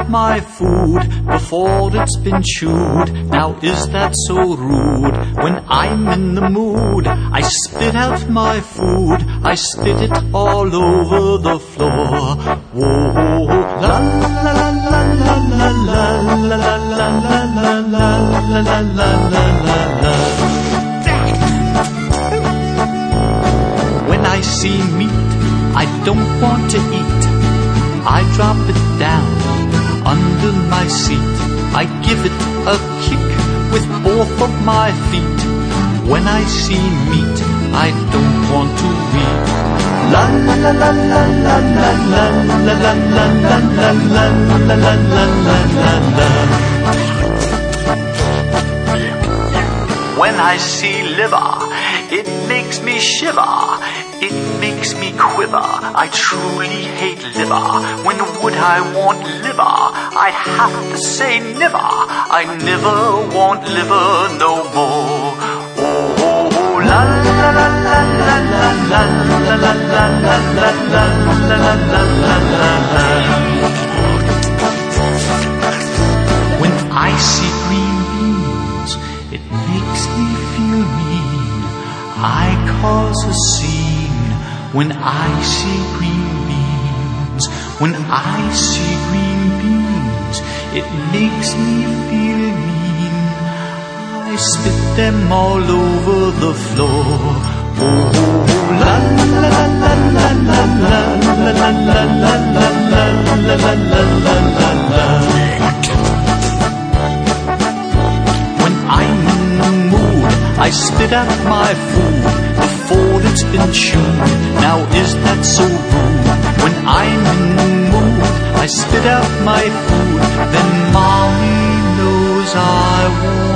out my food before it's been chewed. Now is that so rude? When I'm in the mood, I spit out my food. I spit it all over the floor. Whoa, la la la la la la la la la la la la la la la. When I see meat I don't want to eat, I drop it down under my seat. I give it a kick with both of my feet. When I see meat I don't want to eat. La la la la la la la la la la la la la la la la. When I see liver, it makes me shiver, it makes me quiver. I truly hate liver. When would I want liver? I'd have to say never. I never want liver no more. Oh, la la la la la la la la la la la la la. When I see green beans, it makes me feel mean. I cause a scene when I see green beans. When I see green beans, it makes me feel mean. I spit them all over the floor. Oh, la la la la la la la la la la la la la la la. When I'm in the mood, I spit out my food before it's been chewed. Now is that so rude? When I'm in the mood, I spit out my food. Then mommy knows I won't